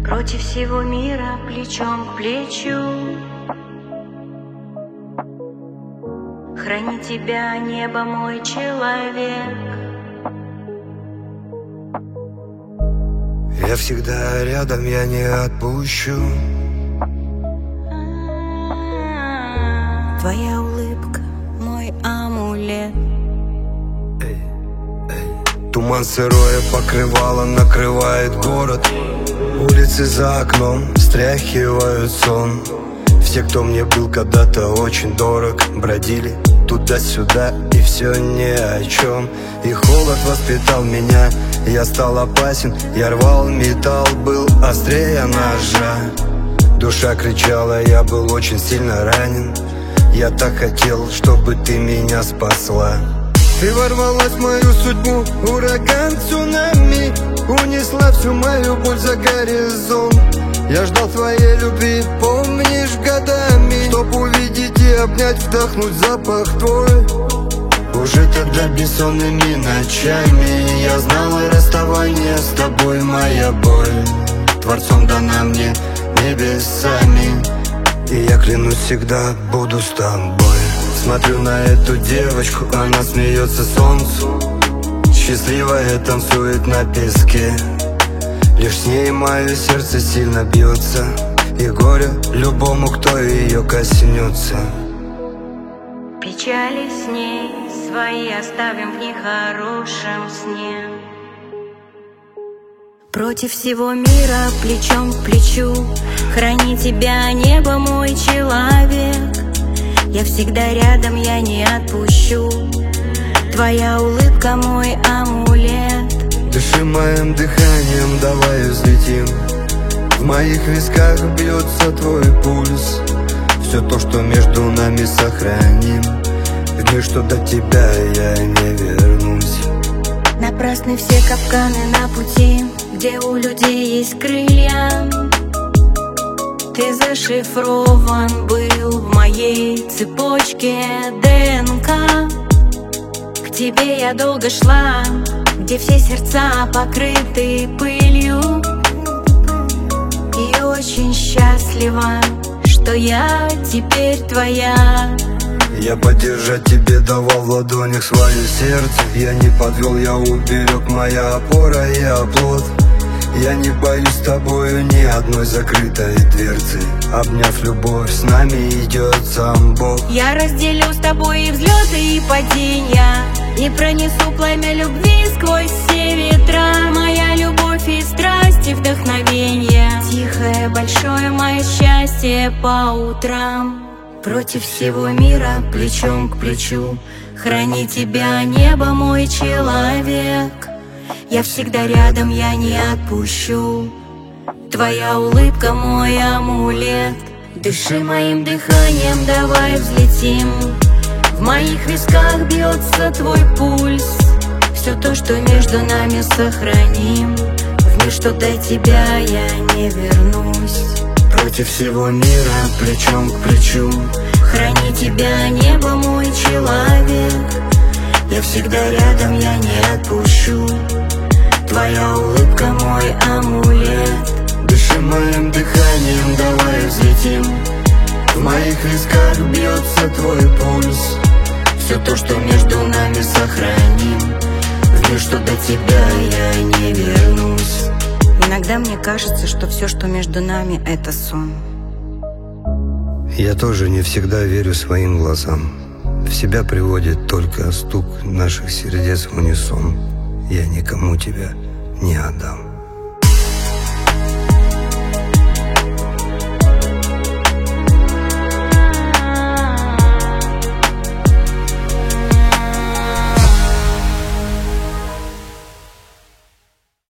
Против всего мира плечом к плечу. Храни тебя небо, мой человек. Я всегда рядом, я не отпущу. Твоя улыбка, мой амулет. Туман сырое покрывало накрывает город. Улицы за окном встряхивают сон. Все, кто мне был когда-то очень дорог, бродили туда-сюда, и все ни о чем. И холод воспитал меня, я стал опасен. Я рвал металл, был острее ножа. Душа кричала, я был очень сильно ранен. Я так хотел, чтобы ты меня спасла. Ты ворвалась в мою судьбу, ураган, цунами. Унесла всю мою боль за горизонт. Я ждал твоей любви, помнишь, годами, чтоб увидеть и обнять, вдохнуть запах твой. Уже тогда бессонными ночами я знал, расставание с тобой моя боль. Творцом дана мне небесами, и я клянусь, всегда буду с тобой. Смотрю на эту девочку, она смеется солнцу. Счастливая танцует на песке. Лишь с ней мое сердце сильно бьется, и горе любому, кто ее коснется. Печали с ней свои оставим в нехорошем сне. Против всего мира плечом к плечу. Храни тебя небо, мой человек. Я всегда рядом, я не отпущу. Твоя улыбка, мой амулет. Дыши моим дыханием, давай взлетим. В моих висках бьется твой пульс. Все то, что между нами, сохраним. В дни, что до тебя я не вернусь. Напрасны все капканы на пути, где у людей есть крылья. Ты зашифрован был в моей цепочке ДНК. К тебе я долго шла, где все сердца покрыты пылью. И очень счастлива, что я теперь твоя. Я поддержать тебе давал в ладонях свое сердце. Я не подвел, я уберег, моя опора и оплот. Я не боюсь с тобою ни одной закрытой дверцы. Обняв любовь, с нами идет сам Бог. Я разделю с тобой и взлеты, и падения, и пронесу пламя любви сквозь все ветра. Моя любовь и страсть, и вдохновение, тихое, большое мое счастье по утрам. Против всего мира плечом к плечу. Храни тебя небо, мой человек. Я всегда рядом, я не отпущу. Твоя улыбка, мой амулет. Дыши моим дыханием, давай взлетим. В моих висках бьется твой пульс. Все то, что между нами, сохраним. В мир, что до тебя я не вернусь. Против всего мира плечом к плечу. Храни тебя небо, мой человек. Я всегда рядом, я не отпущу. Твоя улыбка, мой амулет. Дыши моим дыханием, давай взлетим. В моих висках бьется твой пульс. Все то, что между нами, сохраним. В мир, что до тебя я не вернусь. Иногда мне кажется, что все, что между нами, это сон. Я тоже не всегда верю своим глазам. В себя приводит только стук наших сердец в унисон. Я никому тебя не отдам.